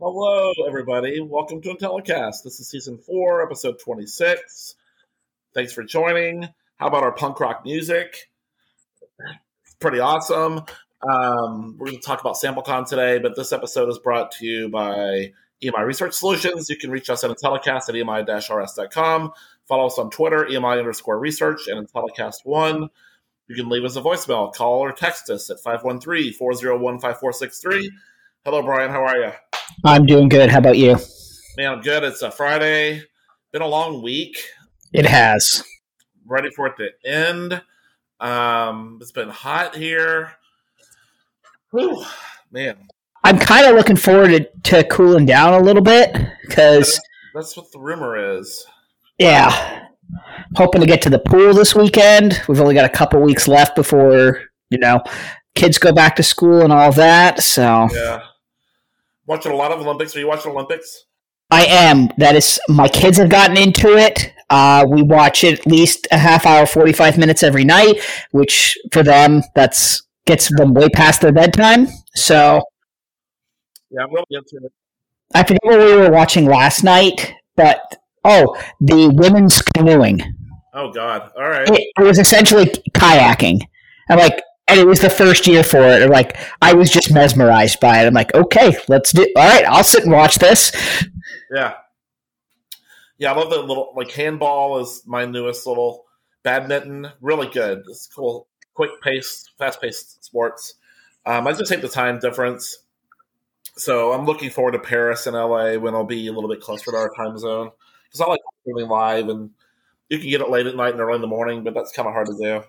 Hello, everybody. Welcome to Intellicast. This is season 4, episode 26. Thanks for joining. How about our punk rock music? It's pretty awesome. We're going to talk about SampleCon today, but this episode is brought to you by EMI Research Solutions. You can reach us at Intellicast at emi-rs.com. Follow us on Twitter, EMI_research, and Intellicast1. You can leave us a voicemail, call or text us at 513-401-5463. Hello, Brian. How are you? I'm doing good. How about you? Man, I'm good. It's a Friday. Been a long week. It has. Ready for it to end. It's been hot here. Whew, man. I'm kind of looking forward to cooling down a little bit because That's what the rumor is. Yeah. Hoping to get to the pool this weekend. We've only got a couple weeks left before, kids go back to school and all that. So Yeah. Watching a lot of Olympics. Are you watching Olympics? I am. That is, my kids have gotten into it. We watch it at least a half hour, 45 minutes every night, which for them, gets them way past their bedtime. So Yeah, I'm really into it. I forget what we were watching last night, but the women's canoeing. Oh, God. All right. It was essentially kayaking. And it was the first year for it. I was just mesmerized by it. I'm like, okay, let's do. All right, I'll sit and watch this. Yeah. Yeah, I love the little, handball is my newest little badminton. Really good. It's cool. Quick-paced, fast-paced sports. I just hate the time difference. So I'm looking forward to Paris and LA when it'll be a little bit closer to our time zone. Because I like streaming live, and you can get it late at night and early in the morning, but that's kind of hard to do.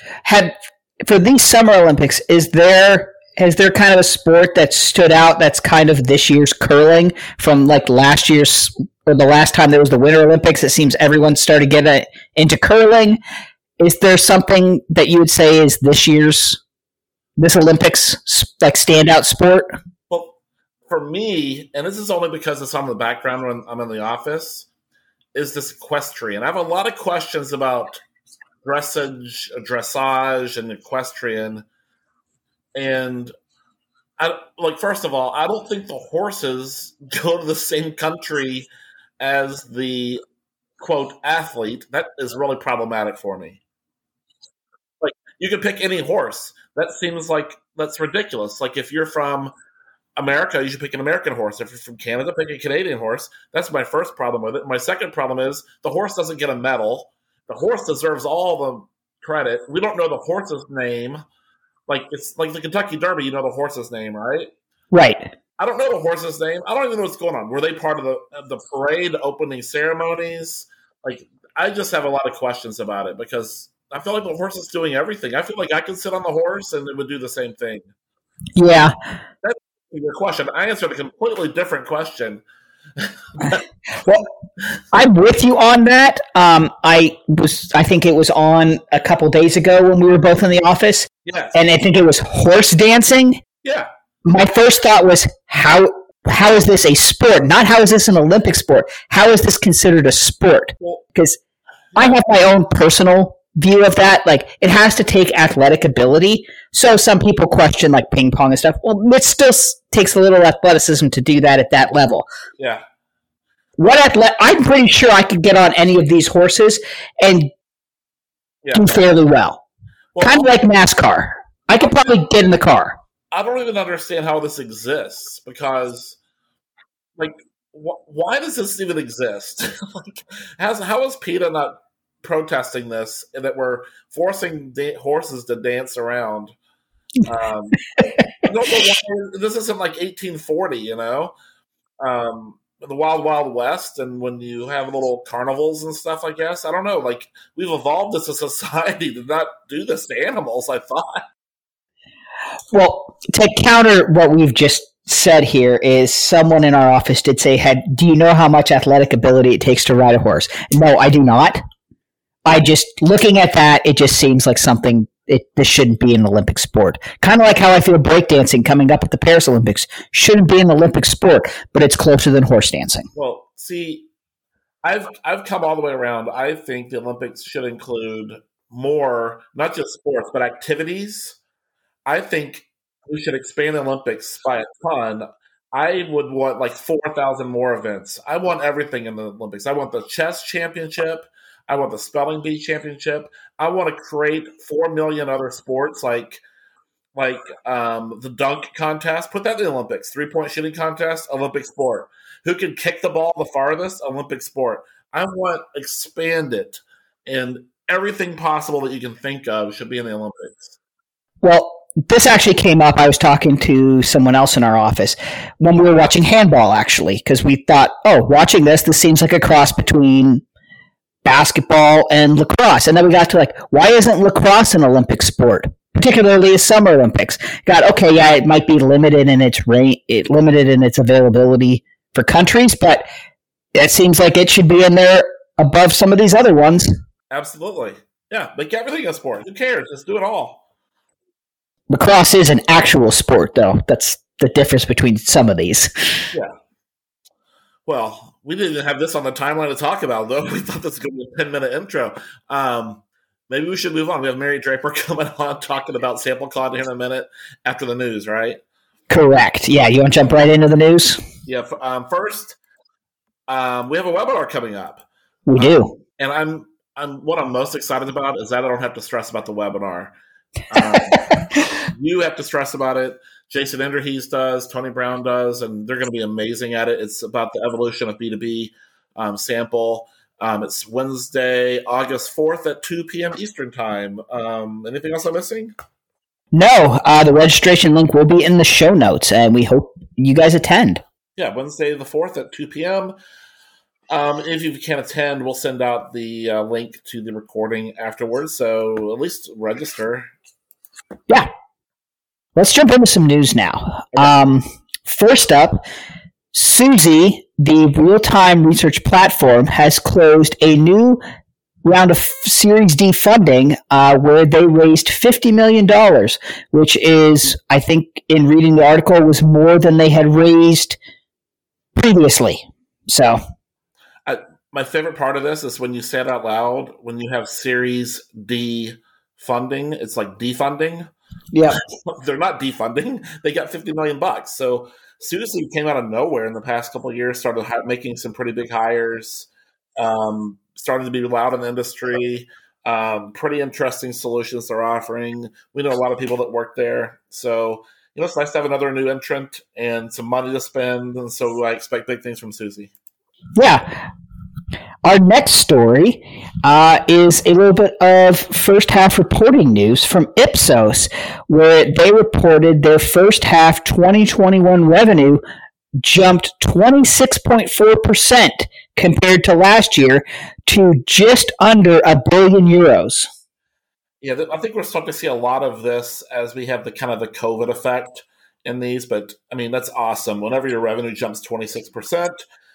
For these Summer Olympics, is there kind of a sport that stood out that's kind of this year's curling from last year's or the last time there was the Winter Olympics? It seems everyone started getting into curling. Is there something that you would say is this Olympics standout sport? Well, for me, and this is only because it's on the background when I'm in the office, is this equestrian. I have a lot of questions about dressage, and equestrian. And first of all, I don't think the horses go to the same country as the quote athlete. That is really problematic for me. You can pick any horse. That seems like that's ridiculous. If you're from America, you should pick an American horse. If you're from Canada, pick a Canadian horse. That's my first problem with it. My second problem is the horse doesn't get a medal. The horse deserves all the credit. We don't know the horse's name. It's like the Kentucky Derby, you know the horse's name, right? Right. I don't know the horse's name. I don't even know what's going on. Were they part of the parade, the opening ceremonies? I just have a lot of questions about it because I feel like the horse is doing everything. I feel like I could sit on the horse and it would do the same thing. Yeah. That's your question. I answered a completely different question. Well, I'm with you on that. I think it was on a couple days ago when we were both in the office. Yes. And I think it was horse dancing. Yeah. My first thought was how is this a sport? Not how is this an Olympic sport? How is this considered a sport? Because I have my own personal view of that. It has to take athletic ability. So some people question ping pong and stuff. Well, it still takes a little athleticism to do that at that level. Yeah. I'm pretty sure I could get on any of these horses and do fairly well. Kind of like NASCAR. I could probably get in the car. I don't even understand how this exists because, why does this even exist? How is PETA not protesting this and that we're forcing horses to dance around? I don't know why this isn't 1840, the Wild Wild West, and when you have little carnivals and stuff. I guess I don't know. We've evolved as a society to not do this to animals. I thought. Well, to counter what we've just said here is someone in our office did say, do you know how much athletic ability it takes to ride a horse? No, I do not. Looking at that, it just seems like something, this shouldn't be an Olympic sport. Kind of like how I feel breakdancing coming up at the Paris Olympics shouldn't be an Olympic sport, but it's closer than horse dancing. Well, see, I've come all the way around. I think the Olympics should include more, not just sports, but activities. I think we should expand the Olympics by a ton. I would want like 4,000 more events. I want everything in the Olympics. I want the chess championship. I want the spelling bee championship. I want to create 4 million other sports like the dunk contest. Put that in the Olympics. 3-point shooting contest, Olympic sport. Who can kick the ball the farthest? Olympic sport. I want expand it, and everything possible that you can think of should be in the Olympics. Well, this actually came up. I was talking to someone else in our office when we were watching handball, actually, because we thought, watching this seems like a cross between basketball and lacrosse. And then we got to why isn't lacrosse an Olympic sport, particularly the Summer Olympics? It might be limited in its limited in its availability for countries, but it seems like it should be in there above some of these other ones. Absolutely. Yeah, make everything a sport. Who cares? Just do it all. Lacrosse is an actual sport, though. That's the difference between some of these. Yeah. Well, we didn't even have this on the timeline to talk about, though. We thought this was going to be a 10-minute intro. Maybe we should move on. We have Mary Draper coming on talking about SampleCon here in a minute after the news, right? Correct. Yeah, you want to jump right into the news? Yeah. First, we have a webinar coming up. We do. And what I'm most excited about is that I don't have to stress about the webinar. You have to stress about it. Jason Enderhees does, Tony Brown does, and they're going to be amazing at it. It's about the evolution of B2B sample. It's Wednesday, August 4th at 2 p.m. Eastern Time. Anything else I'm missing? No. The registration link will be in the show notes, and we hope you guys attend. Yeah, Wednesday the 4th at 2 p.m. If you can't attend, we'll send out the link to the recording afterwards, so at least register. Yeah. Let's jump into some news now. First up, Suzy, the real-time research platform, has closed a new round of Series D funding where they raised $50 million, which is, I think, in reading the article, was more than they had raised previously. So, my favorite part of this is when you say it out loud, when you have Series D funding, it's like defunding. Yeah. They're not defunding. They got $50 million. So Suzy came out of nowhere in the past couple of years, started making some pretty big hires, starting to be loud in the industry, pretty interesting solutions they're offering. We know a lot of people that work there. So, it's nice to have another new entrant and some money to spend. And so I expect big things from Suzy. Yeah. Our next story is a little bit of first half reporting news from Ipsos, where they reported their first half 2021 revenue jumped 26.4% compared to last year to just under €1 billion. Yeah, I think we're starting to see a lot of this as we have the kind of the COVID effect in these, but I mean, that's awesome. Whenever your revenue jumps 26%,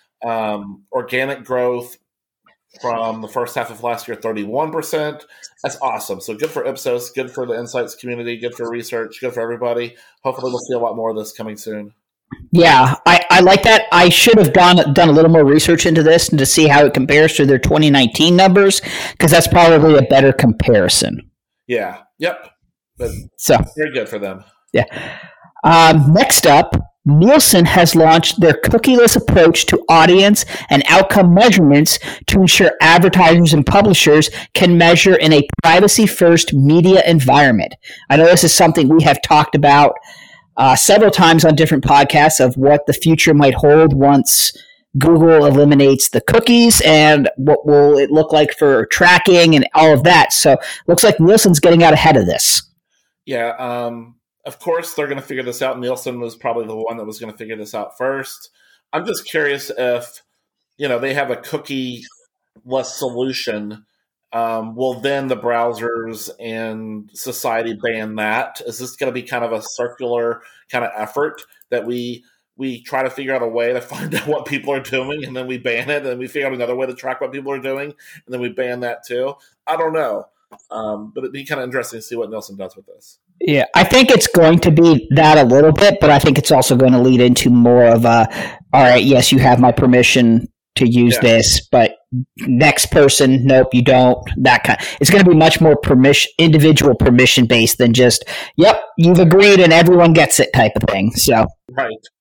organic growth from the first half of last year, 31%. That's awesome. So good for Ipsos, good for the insights community, good for research, good for everybody. Hopefully we'll see a lot more of this coming soon. Yeah, I like that. I should have done a little more research into this and to see how it compares to their 2019 numbers, because that's probably a better comparison. Yeah. Yep. But so very good for them. Yeah. Next up, Nielsen has launched their cookieless approach to audience and outcome measurements to ensure advertisers and publishers can measure in a privacy-first media environment. I know this is something we have talked about several times on different podcasts of what the future might hold once Google eliminates the cookies and what will it look like for tracking and all of that. So it looks like Nielsen's getting out ahead of this. Yeah, of course, they're going to figure this out. Nielsen was probably the one that was going to figure this out first. I'm just curious if, they have a cookie-less solution. Will then the browsers and society ban that? Is this going to be kind of a circular kind of effort that we try to figure out a way to find out what people are doing, and then we ban it, and then we figure out another way to track what people are doing, and then we ban that too? I don't know. But it'd be kind of interesting to see what Nielsen does with this. Yeah, I think it's going to be that a little bit, but I think it's also going to lead into more of all right, yes, you have my permission to use this, but next person, nope, you don't. That kind. It's going to be much more individual permission based than just, yep, you've agreed and everyone gets it type of thing. So right.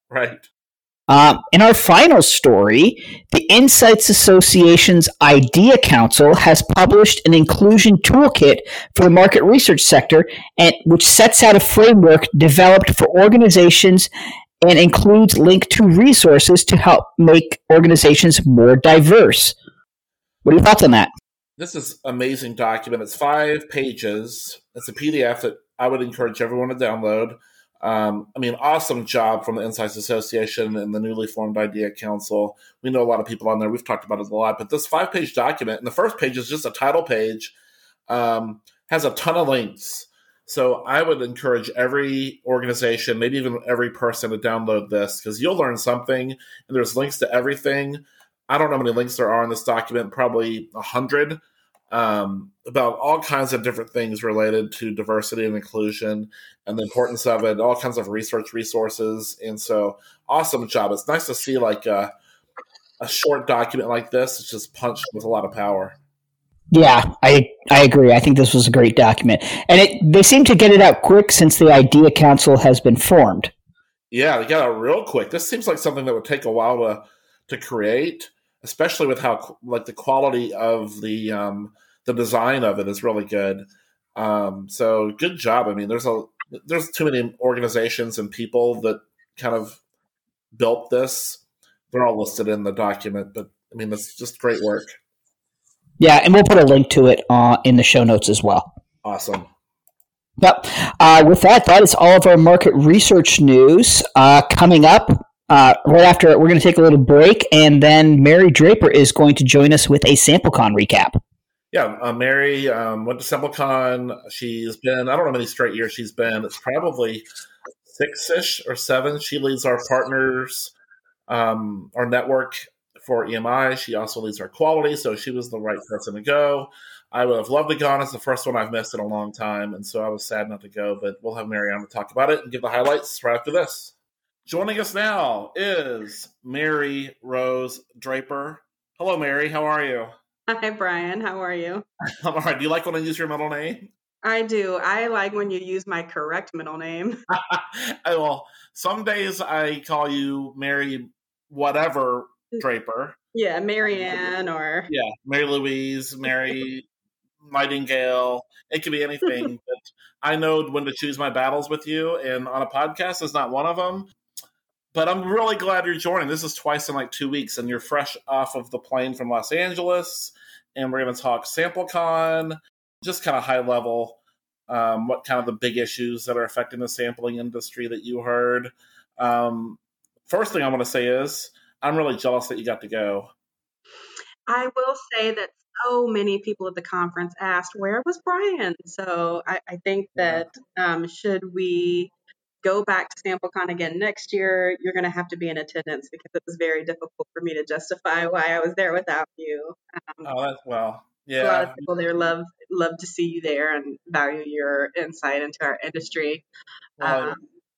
Right. In our final story, the Insights Association's Idea Council has published an inclusion toolkit for the market research sector, which sets out a framework developed for organizations and includes links to resources to help make organizations more diverse. What are your thoughts on that? This is an amazing document. It's 5 pages. It's a PDF that I would encourage everyone to download. Awesome job from the Insights Association and the newly formed Idea Council. We know a lot of people on there. We've talked about it a lot. But this 5-page document, and the first page is just a title page, has a ton of links. So I would encourage every organization, maybe even every person, to download this because you'll learn something. And there's links to everything. I don't know how many links there are in this document, probably 100, about all kinds of different things related to diversity and inclusion and the importance of it, all kinds of research resources. And so, awesome job. It's nice to see like a short document like this. It's just punched with a lot of power. Yeah, I agree. I think this was a great document. And they seem to get it out quick since the Idea Council has been formed. Yeah, they got it real quick. This seems like something that would take a while to create, especially with how like the quality of the design of it is really good. So good job. I mean, there's too many organizations and people that kind of built this. They're all listed in the document, but I mean, that's just great work. Yeah, and we'll put a link to it in the show notes as well. Awesome. Yep. With that is all of our market research news. Coming up, right after, we're going to take a little break, and then Mary Draper is going to join us with a SampleCon recap. Yeah, Mary went to SampleCon. She's been, I don't know how many straight years she's been. It's probably 6-ish or 7. She leads our partners, our network for EMI. She also leads our quality, so she was the right person to go. I would have loved to go on. It's the first one I've missed in a long time, and so I was sad not to go, but we'll have Mary on to talk about it and give the highlights right after this. Joining us now is Mary Rose Draper. Hello, Mary. How are you? Hi, Brian. How are you? I'm all right. Do you like when I use your middle name? I do. I like when you use my correct middle name. Well, some days I call you Mary whatever Draper. Yeah, Mary Ann or... Yeah, Mary Louise, Mary Nightingale. It could be anything. But I know when to choose my battles with you, and on a podcast is not one of them. But I'm really glad you're joining. This is twice in like 2 weeks, and you're fresh off of the plane from Los Angeles, and we're going to talk SampleCon, just kind of high level, what kind of the big issues that are affecting the sampling industry that you heard. First thing I want to say is I'm really jealous that you got to go. I will say that so many people at the conference asked, where was Brian? So I think that should we go back to SampleCon again next year, you're going to have to be in attendance because it was very difficult for me to justify why I was there without you. Yeah. A lot of people there love to see you there and value your insight into our industry. Well,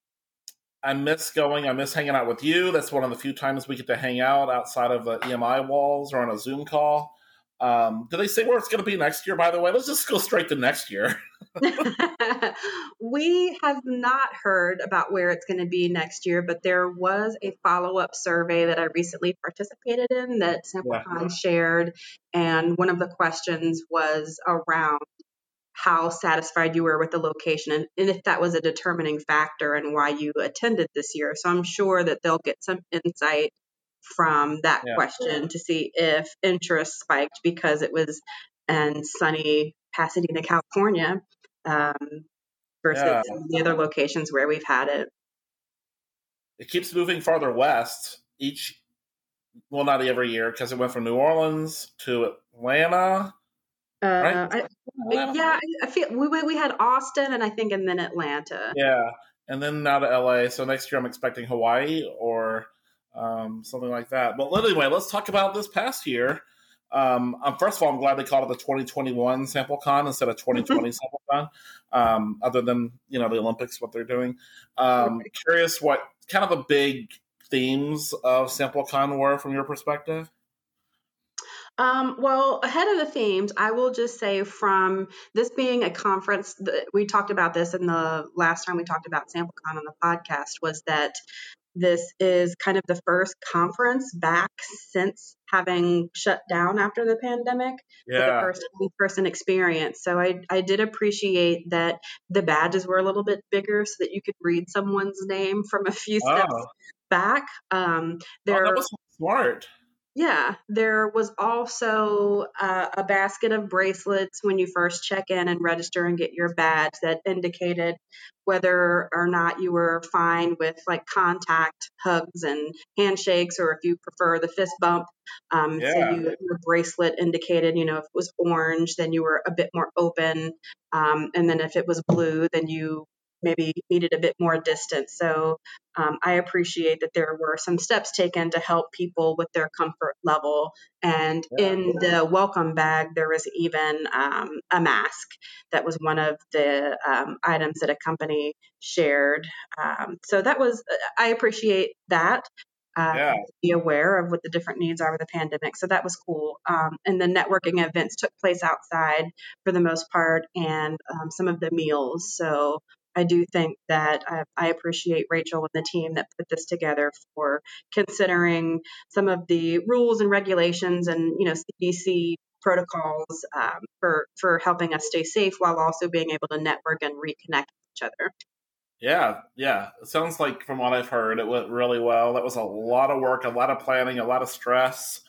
I miss going. I miss hanging out with you. That's one of the few times we get to hang out outside of the EMI walls or on a Zoom call. Do they say where it's going to be next year, by the way? Let's just go straight to next year. We have not heard about where it's going to be next year, but there was a follow-up survey that I recently participated in that SampleCon shared, and one of the questions was around how satisfied you were with the location and if that was a determining factor in why you attended this year. So I'm sure that they'll get some insight from that question to see if interest spiked because it was in sunny Pasadena, California, versus the other locations where we've had it. It keeps moving farther west not every year because it went from New Orleans to Atlanta. Right? I feel we had Austin and then Atlanta. Yeah, and then now to LA. So next year I'm expecting Hawaii or something like that. But anyway, let's talk about this past year. First of all, I'm glad they called it the 2021 SampleCon instead of 2020 SampleCon. Other than the Olympics, what they're doing. Curious what kind of the big themes of SampleCon were from your perspective. Well, ahead of the themes, I will just say from this being a conference, we talked about this in the last time we talked about SampleCon on the podcast, was that This is kind of the first conference back since having shut down after the pandemic. So the Yeah. first in-person experience. So I did appreciate that the badges were a little bit bigger so that you could read someone's name from a few steps Oh, back. that There was smart. Yeah, there was also a basket of bracelets when you first check in and register and get your badge that indicated whether or not you were fine with like contact hugs and handshakes, or if you prefer the fist bump. So Yeah. your bracelet indicated, if it was orange, then you were a bit more open, and then if it was blue, then you maybe needed a bit more distance. So I appreciate that there were some steps taken to help people with their comfort level. And Yeah. in the welcome bag, there was even a mask that was one of the items that a company shared. So I appreciate that. Yeah. Be aware of what the different needs are with the pandemic. So that was cool. And the networking events took place outside for the most part, and some of the meals. So I do think that I appreciate Rachel and the team that put this together for considering some of the rules and regulations and CDC protocols, for helping us stay safe while also being able to network and reconnect with each other. Yeah, yeah. It sounds like, from what I've heard, it went really well. That was a lot of work, a lot of planning, a lot of stress.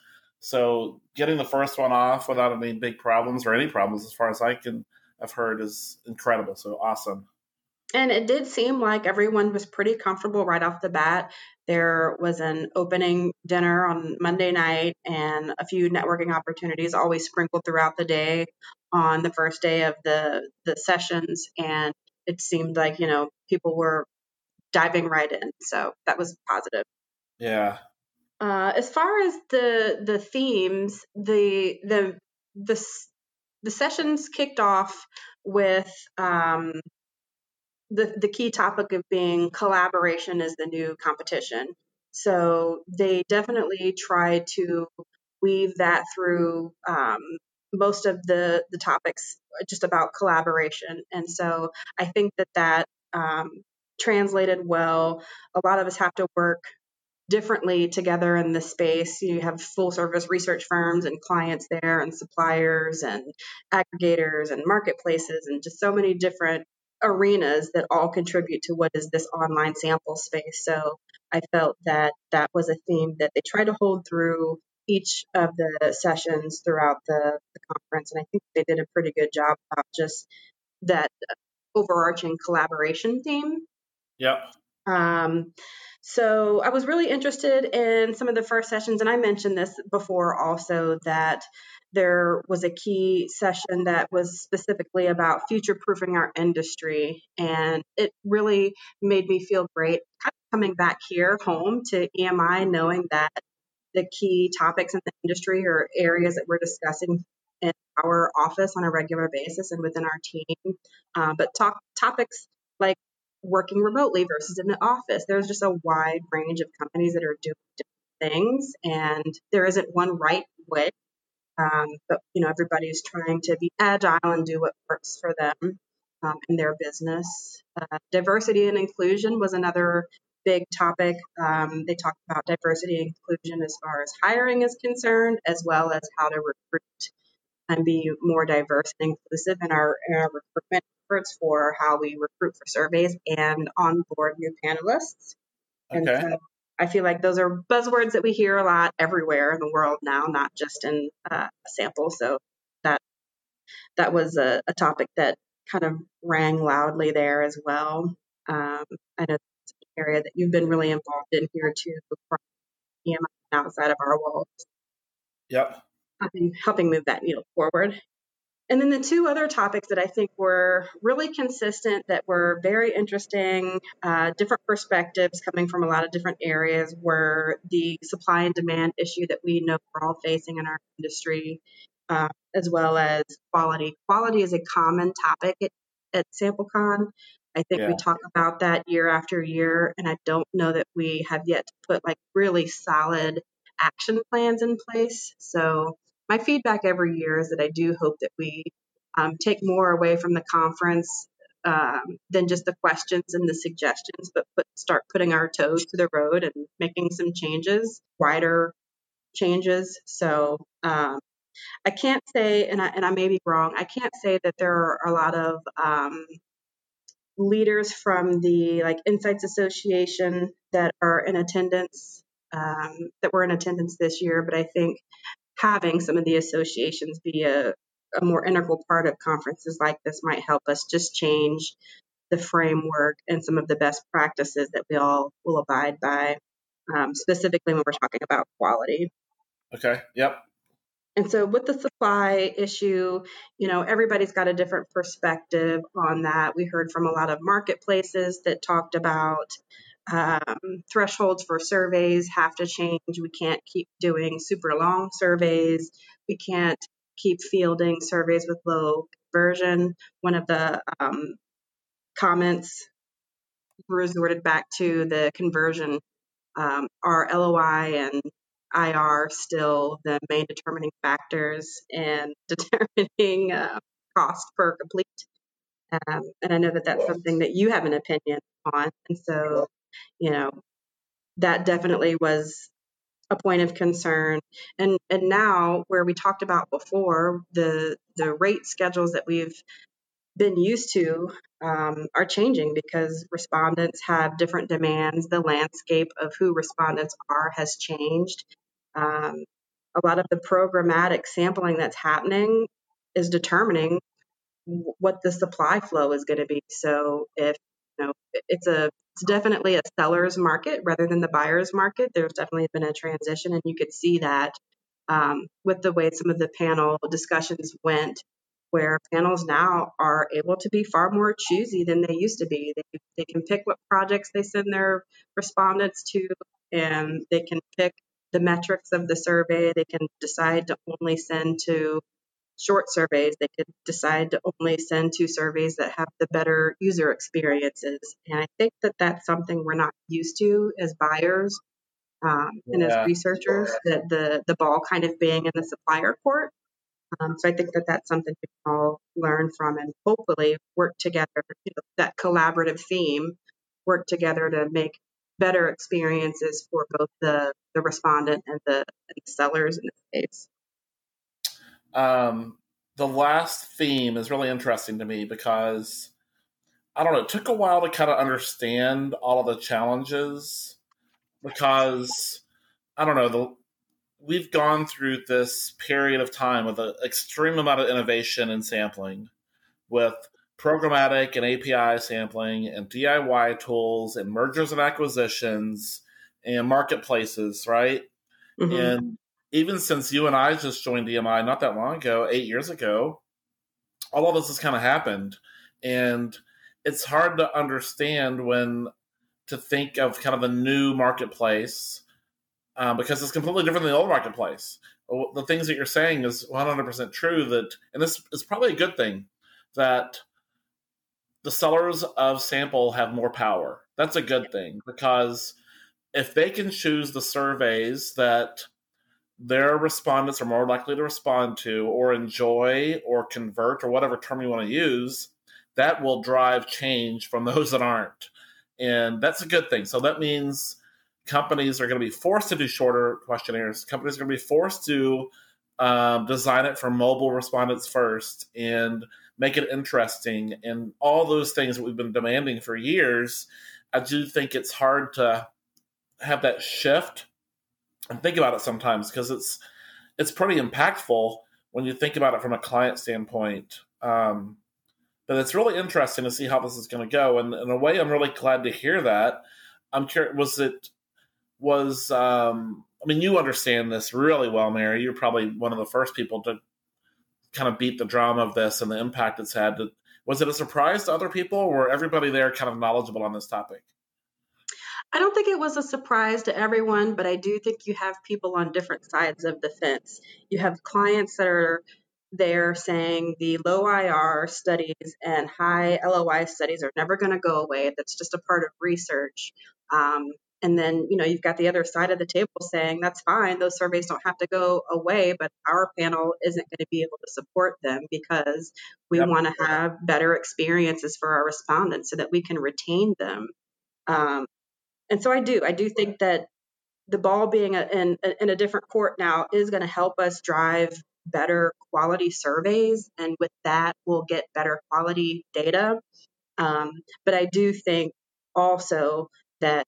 So getting the first one off without any big problems or any problems, as far as I've heard, is incredible. So awesome. And it did seem like everyone was pretty comfortable right off the bat. There was an opening dinner on Monday night and a few networking opportunities always sprinkled throughout the day on the first day of the sessions. And it seemed like, people were diving right in. So that was positive. Yeah. As far as the themes, the, the sessions kicked off with the key topic of being collaboration is the new competition. So they definitely try to weave that through most of the topics just about collaboration. And so I think that translated well. A lot of us have to work differently together in this space. You have full service research firms and clients there, and suppliers and aggregators and marketplaces, and just so many different arenas that all contribute to what is this online sample space. So I felt that that was a theme that they tried to hold through each of the sessions throughout the conference. And I think they did a pretty good job about just that overarching collaboration theme. Yep. Um, so I was really interested in some of the first sessions, and I mentioned this before also, that there was a key session that was specifically about future proofing our industry. And it really made me feel great kind of coming back here home to EMI, knowing that the key topics in the industry are areas that we're discussing in our office on a regular basis and within our team. But topics like working remotely versus in the office. There's just a wide range of companies that are doing different things, and there isn't one right way. But everybody's trying to be agile and do what works for them in their business. Diversity and inclusion was another big topic. They talked about diversity and inclusion as far as hiring is concerned, as well as how to recruit and be more diverse and inclusive in our recruitment efforts for how we recruit for surveys and onboard new panelists. And Okay. so I feel like those are buzzwords that we hear a lot everywhere in the world now, not just in a sample. So that that was a topic that kind of rang loudly there as well. I know it's an area that you've been really involved in here too, from EMI and outside of our walls, Yep. helping move that needle forward. And then the two other topics that I think were really consistent, that were very interesting, different perspectives coming from a lot of different areas, were the supply and demand issue that we know we're all facing in our industry, as well as quality. Quality is a common topic at SampleCon. I think Yeah. we talk about that year after year, and I don't know that we have yet to put like really solid action plans in place. So my feedback every year is that I do hope that we take more away from the conference than just the questions and the suggestions, but start putting our toes to the road and making some changes, wider changes. So I can't say, and I may be wrong, I can't say that there are a lot of leaders from the like Insights Association that are in attendance, that were in attendance this year, but I think having some of the associations be a more integral part of conferences like this might help us just change the framework and some of the best practices that we all will abide by, specifically when we're talking about quality. Okay. Yep. And so with the supply issue, everybody's got a different perspective on that. We heard from a lot of marketplaces that talked about thresholds for surveys have to change. We can't keep doing super long surveys. We can't keep fielding surveys with low conversion. One of the comments resorted back to the conversion. Are LOI and IR still the main determining factors in determining cost per complete? And I know that that's something that you have an opinion on. And so, that definitely was a point of concern. And now where we talked about before, the rate schedules that we've been used to are changing because respondents have different demands. The landscape of who respondents are has changed. A lot of the programmatic sampling that's happening is determining what the supply flow is going to be. So if it's definitely a seller's market rather than the buyer's market. There's definitely been a transition, and you could see that with the way some of the panel discussions went, where panels now are able to be far more choosy than they used to be. They can pick what projects they send their respondents to, and they can pick the metrics of the survey. They can decide to only send to short surveys. They could decide to only send to surveys that have the better user experiences. And I think that that's something we're not used to as buyers and as researchers, that the ball kind of being in the supplier court. So I think that that's something we can all learn from and hopefully work together, that collaborative theme, work together to make better experiences for both the respondent and the sellers in this case. The last theme is really interesting to me because, I don't know, it took a while to kind of understand all of the challenges because, I don't know, we've gone through this period of time with an extreme amount of innovation and sampling with programmatic and API sampling and DIY tools and mergers and acquisitions and marketplaces, right? Mm-hmm. And even since you and I just joined DMI not that long ago, 8 years ago, all of this has kind of happened. And it's hard to understand to think of kind of a new marketplace because it's completely different than the old marketplace. The things that you're saying is 100% true, and this is probably a good thing, that the sellers of sample have more power. That's a good thing because if they can choose the surveys that their respondents are more likely to respond to or enjoy or convert or whatever term you want to use, that will drive change from those that aren't. And that's a good thing. So that means companies are going to be forced to do shorter questionnaires. Companies are going to be forced to design it for mobile respondents first and make it interesting. And all those things that we've been demanding for years, I do think it's hard to have that shift and think about it sometimes because it's pretty impactful when you think about it from a client standpoint. But it's really interesting to see how this is going to go. And in a way, I'm really glad to hear that. I'm curious, I mean, you understand this really well, Mary. You're probably one of the first people to kind of beat the drum of this and the impact it's had. Was it a surprise to other people, or were everybody there kind of knowledgeable on this topic? I don't think it was a surprise to everyone, but I do think you have people on different sides of the fence. You have clients that are there saying the low IR studies and high LOI studies are never going to go away. That's just a part of research. And then, you've got the other side of the table saying, that's fine, those surveys don't have to go away, but our panel isn't going to be able to support them because we want to have better experiences for our respondents so that we can retain them. And so I do think that the ball being in a different court now is going to help us drive better quality surveys. And with that, we'll get better quality data. But I do think also that,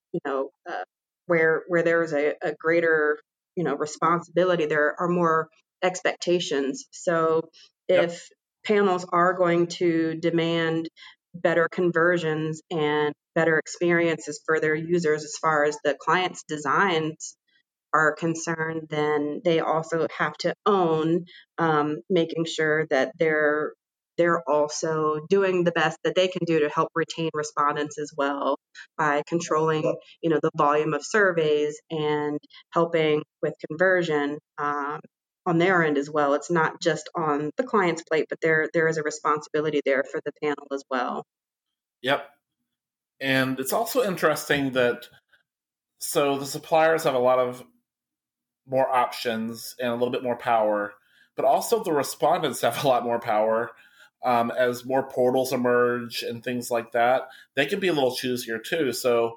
where there's a greater, responsibility, there are more expectations. So if panels are going to demand better conversions and better experiences for their users as far as the client's designs are concerned, then they also have to own making sure that they're also doing the best that they can do to help retain respondents as well by controlling, the volume of surveys and helping with conversion on their end as well. It's not just on the client's plate, but there is a responsibility there for the panel as well. Yep. And it's also interesting that so the suppliers have a lot of more options and a little bit more power, but also the respondents have a lot more power. As more portals emerge and things like that, they can be a little choosier too. So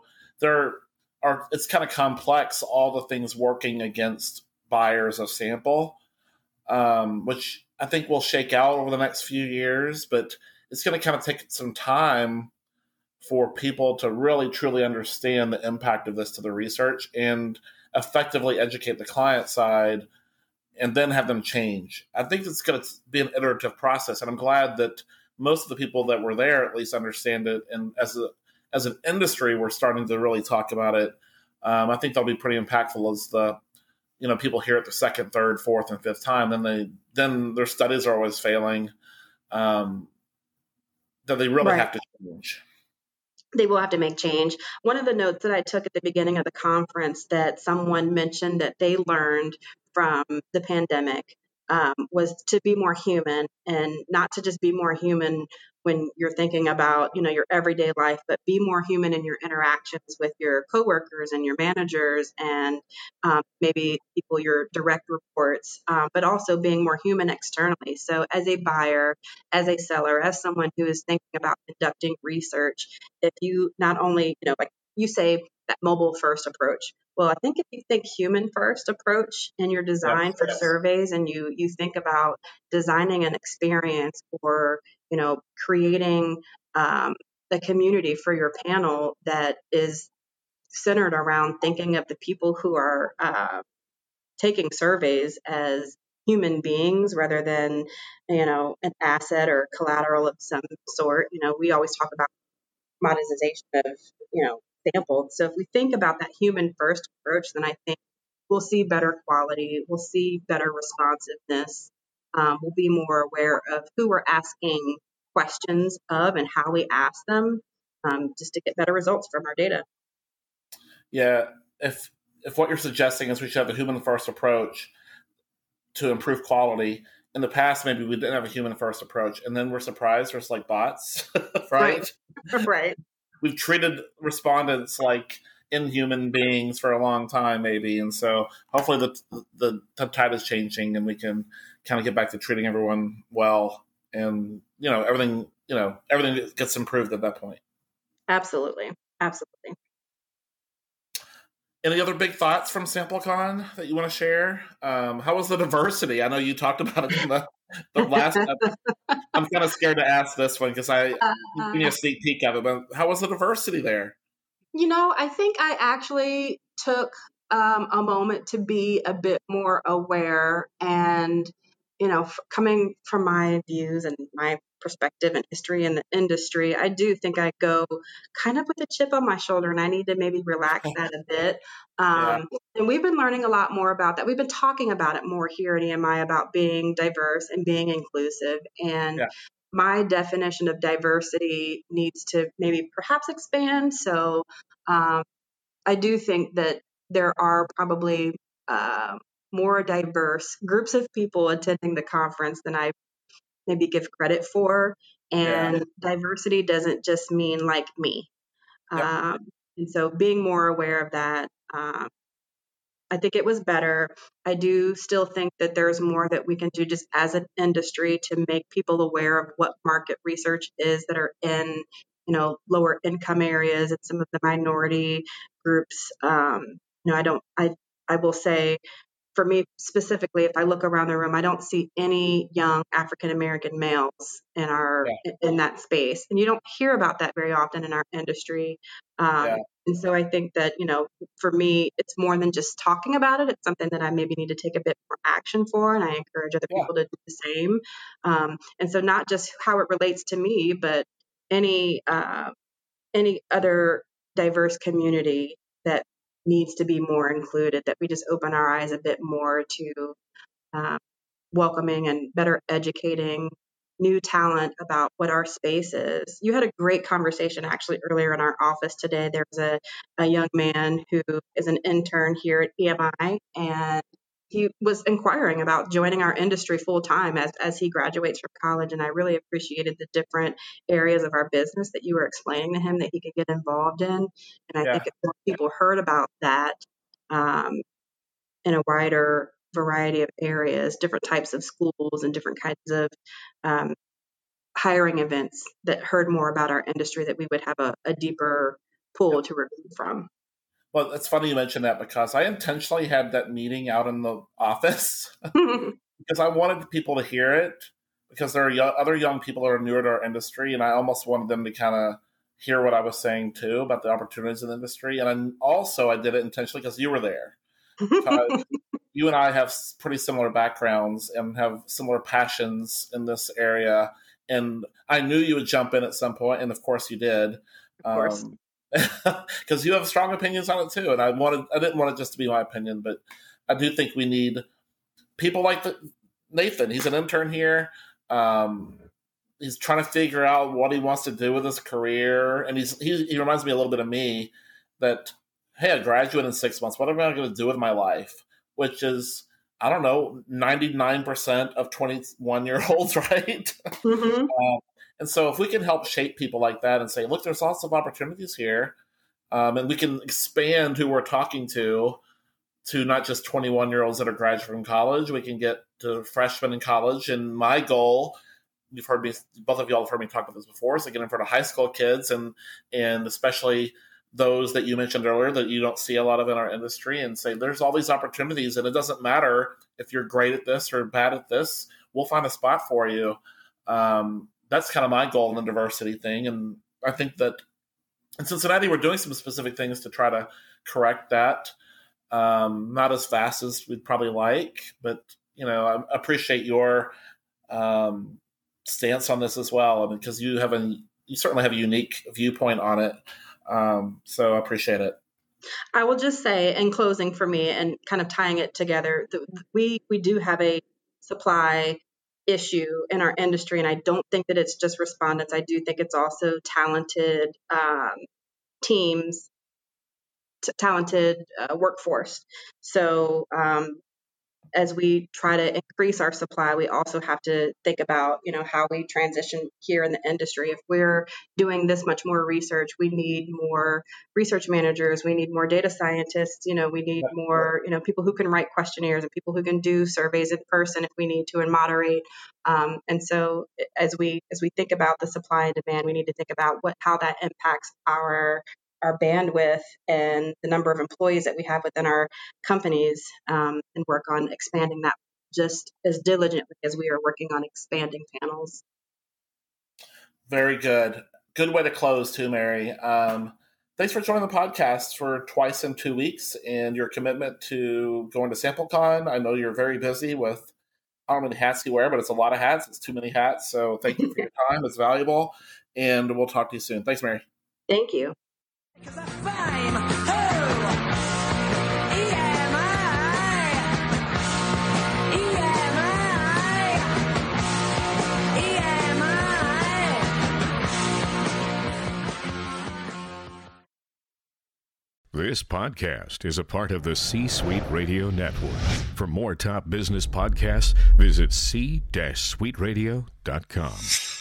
it's kind of complex, all the things working against buyers of sample, which I think will shake out over the next few years, but it's going to kind of take some time for people to really truly understand the impact of this to the research and effectively educate the client side and then have them change. I think it's going to be an iterative process, and I'm glad that most of the people that were there at least understand it. And as an industry, we're starting to really talk about it. I think they'll be pretty impactful as the people hear it the second, third, fourth, and fifth time. Then their studies are always failing. That they really have to change. They will have to make change. One of the notes that I took at the beginning of the conference that someone mentioned that they learned from the pandemic was to be more human, and not to just be more human when you're thinking about, your everyday life, but be more human in your interactions with your coworkers and your managers and maybe people, your direct reports, but also being more human externally. So as a buyer, as a seller, as someone who is thinking about conducting research, if you not only, like you say, that mobile first approach. Well, I think if you think human first approach in your design for surveys, and you think about designing an experience or, creating a community for your panel that is centered around thinking of the people who are taking surveys as human beings rather than, an asset or collateral of some sort. We always talk about monetization of, samples. So if we think about that human first approach, then I think we'll see better quality, we'll see better responsiveness, we'll be more aware of who we're asking questions of and how we ask them, just to get better results from our data. Yeah, if what you're suggesting is we should have a human first approach to improve quality. In the past, maybe we didn't have a human first approach, and then we're surprised there's like bots, right? Right. We've treated respondents like inhuman beings for a long time, maybe, and so hopefully the tide is changing, and we can kind of get back to treating everyone well, and everything gets improved at that point. Absolutely. Any other big thoughts from SampleCon that you want to share? How was the diversity? I know you talked about it in the last episode. I'm kind of scared to ask this one because I give me a sneak peek of it, but how was the diversity there? I think I actually took a moment to be a bit more aware, and, coming from my views and my perspective and history in the industry, I do think I go kind of with a chip on my shoulder, and I need to maybe relax that a bit. And we've been learning a lot more about that. We've been talking about it more here at EMI about being diverse and being inclusive. And my definition of diversity needs to maybe perhaps expand. So I do think that there are probably more diverse groups of people attending the conference than I maybe give credit for. And diversity doesn't just mean like me. And so being more aware of that, I think it was better. I do still think that there's more that we can do just as an industry to make people aware of what market research is that are in, lower income areas and some of the minority groups. I will say, for me specifically, if I look around the room, I don't see any young African American males in that space, and you don't hear about that very often in our industry. And so I think that for me, it's more than just talking about it. It's something that I maybe need to take a bit more action for, and I encourage other people to do the same. And so not just how it relates to me, but any other diverse community that needs to be more included, that we just open our eyes a bit more to welcoming and better educating new talent about what our space is. You had a great conversation actually earlier in our office today. There was a young man who is an intern here at EMI, and he was inquiring about joining our industry full time as he graduates from college. And I really appreciated the different areas of our business that you were explaining to him that he could get involved in. And I think if more people heard about that in a wider variety of areas, different types of schools and different kinds of hiring events that heard more about our industry, that we would have a deeper pool to recruit from. Well, it's funny you mentioned that, because I intentionally had that meeting out in the office because I wanted people to hear it, because there are other young people that are newer to our industry, and I almost wanted them to kind of hear what I was saying too about the opportunities in the industry. And I did it intentionally because you were there. You and I have pretty similar backgrounds and have similar passions in this area. And I knew you would jump in at some point, and of course you did. Of course. Because you have strong opinions on it too. And I didn't want it just to be my opinion, but I do think we need people like Nathan. He's an intern here. He's trying to figure out what he wants to do with his career. And he reminds me a little bit of me, that, hey, I graduate in 6 months. What am I going to do with my life? Which is, I don't know, 99% of 21-year-olds, right? Mm-hmm. And so if we can help shape people like that and say, look, there's lots of opportunities here, and we can expand who we're talking to not just 21-year-olds that are graduating from college. We can get to freshmen in college. And my goal, both of y'all have heard me talk about this before, is to get in front of high school kids and especially those that you mentioned earlier that you don't see a lot of in our industry, and say there's all these opportunities, and it doesn't matter if you're great at this or bad at this. We'll find a spot for you. That's kind of my goal in the diversity thing. And I think that in Cincinnati, we're doing some specific things to try to correct that. Not as fast as we'd probably like, but I appreciate your stance on this as well. I mean, because you certainly have a unique viewpoint on it. So I appreciate it. I will just say, in closing for me, and kind of tying it together, we do have a supply issue in our industry, and I don't think that it's just respondents. I do think it's also talented teams, talented workforce. So as we try to increase our supply, we also have to think about, how we transition here in the industry. If we're doing this much more research, we need more research managers, we need more data scientists, we need more, people who can write questionnaires and people who can do surveys in person if we need to, and moderate. And so as we think about the supply and demand, we need to think about how that impacts our bandwidth and the number of employees that we have within our companies, and work on expanding that just as diligently as we are working on expanding panels. Very good. Good way to close too, Mary. Thanks for joining the podcast for twice in 2 weeks, and your commitment to going to SampleCon. I know you're very busy with how many hats you wear, but it's a lot of hats. It's too many hats. So thank you for your time. It's valuable, and we'll talk to you soon. Thanks, Mary. Thank you. This podcast is a part of the C-Suite Radio Network. For more top business podcasts, visit c-suiteradio.com.